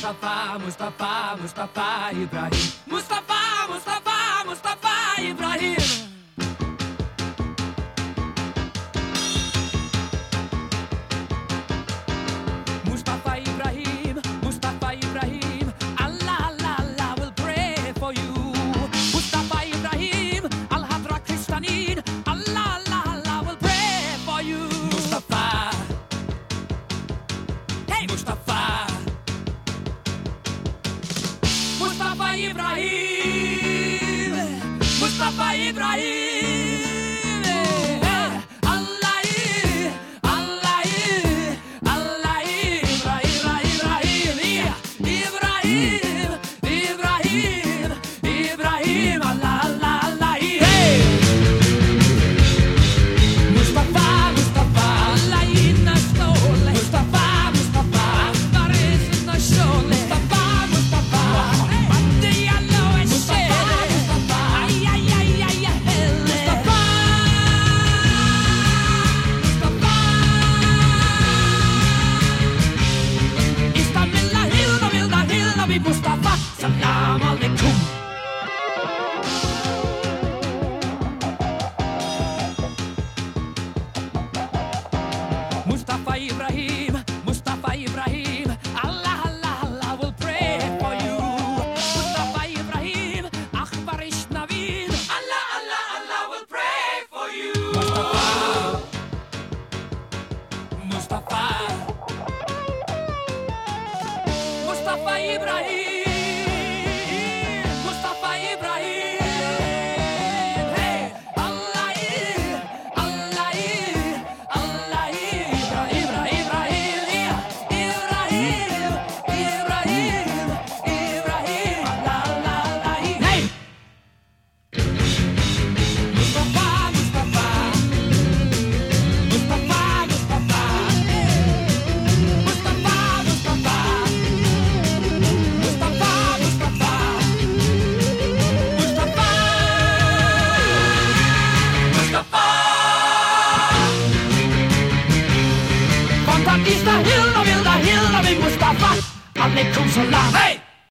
Mustafa, Mustafa, Mustafa Ibrahim. Mustafa, Mustafa, Mustafa Ibrahim. Mustafa Ibrahim, Mustafa Ibrahim. Allah, Allah, Allah will pray for you. Mustafa Ibrahim, Al-Hadra Kristanin. Allah, Allah, Allah will pray for you. Mustafa, hey Mustafa. Mustafa Ibrahim, Mustafa Ibrahim. Allah, Allah, Allah, Ibrahim, Ibrahim, Ibrahim, Ibrahim, Allah, Allah, Allah, hey. Mustafa, Mustafa, Allah inna stole. Mustafa, Mustafa, var is inna stole. Mustafa, Mustafa, Matti yellow and shit. Mustafa, ay, ay, ay, ay, hell. Mustafa, Mustafa. Istan vilda, hilda, vilda, hilda, vi Mustafa. Salam alaikum.